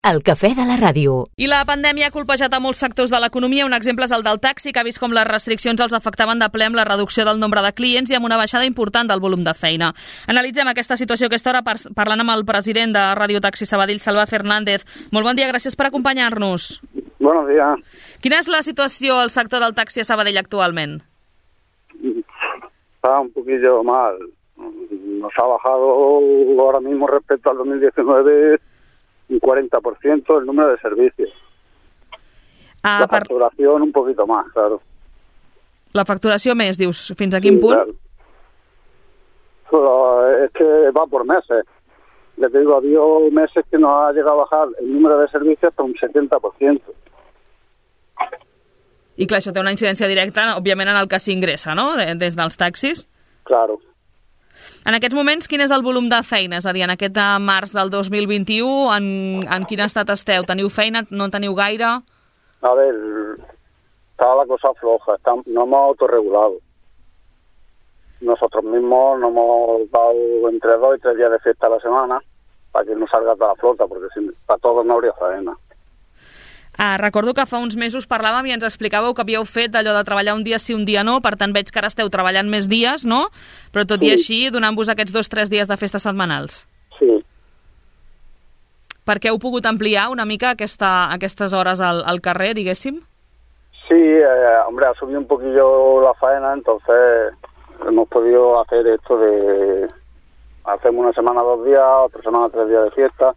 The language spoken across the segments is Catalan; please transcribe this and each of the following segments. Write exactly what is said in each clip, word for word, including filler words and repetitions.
El cafè de la ràdio. I la pandèmia ha colpejat a molts sectors de l'economia. Un exemple és el del taxi, que ha vist com les restriccions els afectaven de ple amb la reducció del nombre de clients i amb una baixada important del volum de feina. Analitzem aquesta situació a aquesta hora parlant amb el president de Radio Taxi Sabadell, Salva Fernández. Molt bon dia, gràcies per acompanyar-nos. Buenos días. Quina és la situació al sector del taxi a Sabadell actualment? Está un poquillo mal. Nos ha bajado ahora mismo respecto al dos mil diecinueve un cuarenta por ciento el número de servicios. Ah, la per... facturación un poquito más, claro. La facturació més, dius, fins a quin sí, punt? Claro. Pero es que va por meses. Le digo, ha habido meses que nos ha llegado a bajar el número de servicios hasta un setenta por ciento. I clar, això té una incidència directa, òbviament, en el que s'ingressa, no?, des dels taxis. Claro. En aquests moments, quin és el volum de feina? És a dir, en aquest març del dos mil vint-i-u, en, en quin estat esteu? Teniu feina? No en teniu gaire? A ver, está la cosa floja, está, no hemos autorregulado. Nosotros mismos nos hemos dado entre dos y tres días de fiesta a la semana para que no salga toda la flota, porque si, para todos no habría faena. Ah, recordo que fa uns mesos parlàvem i ens explicàveu que havíeu fet allò de treballar un dia sí, un dia no, per tant veig que ara esteu treballant més dies, no? Però tot sí. I així, donant-vos aquests dos o tres dies de festes setmanals. Sí. Per què heu pogut ampliar una mica aquesta, aquestes hores al, al carrer, diguéssim? Sí, eh, hombre, ha subido un poquillo la faena, entonces hemos podido hacer esto de... Hacemos una semana dos días, otra semana tres días de fiesta.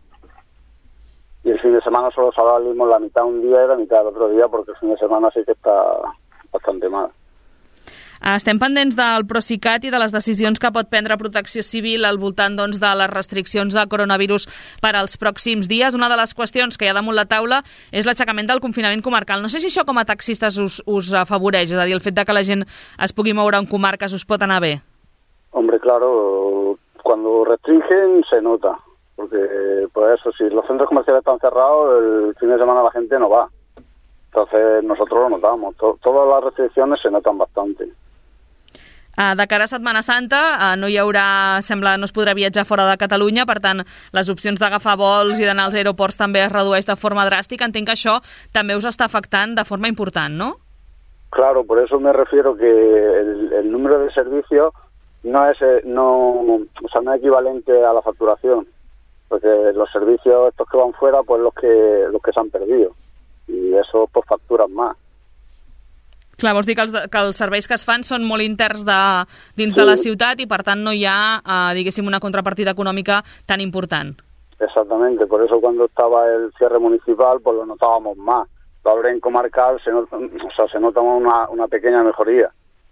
Y el fin de semana solo salimos la mitad un día y la mitad el otro día, porque el fin de semana sí que está bastante mal. Estem pendents del Procicat i de les decisions que pot prendre Protecció Civil al voltant doncs, de les restriccions de coronavirus per als pròxims dies. Una de les qüestions que hi ha damunt la taula és l'aixecament del confinament comarcal. No sé si això com a taxistes us, us afavoreix, és a dir, el fet de que la gent es pugui moure en comarques us pot anar bé. Hombre, claro, cuando restringen se nota. Porque, pues eso, si los centros comerciales están cerrados, el fin de semana la gente no va. Entonces, nosotros lo notamos. To- todas las restricciones se notan bastante. Uh, de cara a Setmana Santa, uh, no hi haurà, sembla, no es podrà viatjar fora de Catalunya, per tant, les opcions d'agafar vols i d'anar als aeroports també es redueix de forma dràstica. Entenc que això també us està afectant de forma important, no? Claro, por eso me refiero que el, el número de servicios no es, no, o sea, no es equivalente a la facturación. Porque los servicios estos que van fuera, pues los que los que se han perdido. Y eso, pues, facturan más. Clar, vols dir que els, que els serveis que es fan són molt interns de, dins sí. de la ciutat i, per tant, no hi ha, eh, diguéssim, una contrapartida econòmica tan important. Exactamente, por eso cuando estaba el cierre municipal, pues lo notábamos más. Ahora en comarcal se nota, o sea, se nota una, una pequeña mejoría.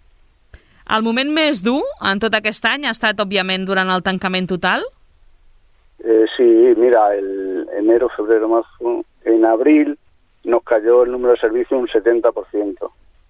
El moment més dur en tot aquest any ha estat, òbviament, durant el tancament total? Eh, sí, mira, el enero, febrero, marzo, en abril nos cayó el número de servicios un setenta por ciento.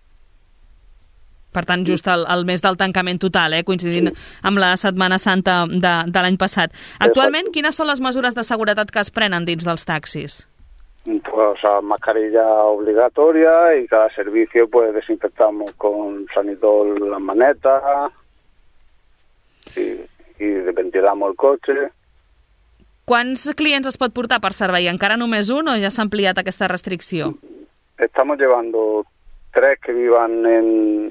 Per tant, just el, el mes del tancament total, eh, coincidint sí. amb la Setmana Santa de, de l'any passat. Actualment, Exacto. Quines són les mesures de seguretat que es prenen dins dels taxis? Pues, o sea, mascarilla obligatoria y cada servicio pues desinfectamos con sanitol las manetas y, y ventilamos el coche. Quants clients es pot portar per servei? Encara només un o ja s'ha ampliat aquesta restricció? Estamos llevando tres que vivan en,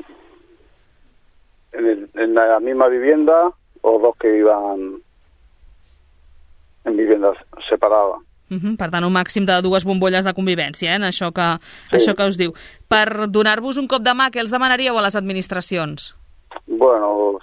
en, el, en la misma vivienda o dos que vivan en viviendas separadas. Uh-huh. Per tant, un màxim de dues bombolles de convivència, eh, en això que, sí. això que us diu. Per donar-vos un cop de mà, què els demanaríeu a les administracions? Bueno,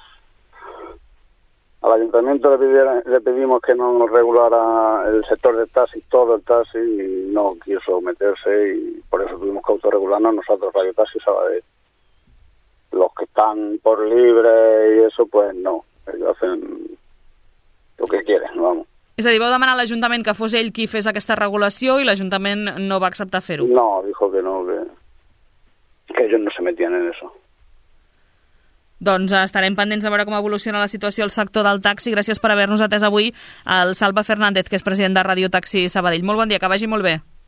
al ayuntamiento le, pidiera, le pedimos que nos regulara el sector del taxi, todo el taxi, y no quiso meterse, y por eso tuvimos que autorregularnos nosotros, Radio Taxi Sabadell. Los que están por libre y eso, pues no, ellos hacen lo que quieren, vamos. És a dir, vau demanar a l'Ajuntament que fos ell qui fes aquesta regulació i l'Ajuntament no va acceptar fer-ho? No, dijo que no, que, que ellos no se metían en eso. Doncs estarem pendents de veure com evoluciona la situació al sector del taxi. Gràcies per haver-nos atès avui el Salva Fernández, que és president de Radio Taxi Sabadell. Molt bon dia, que vagi molt bé.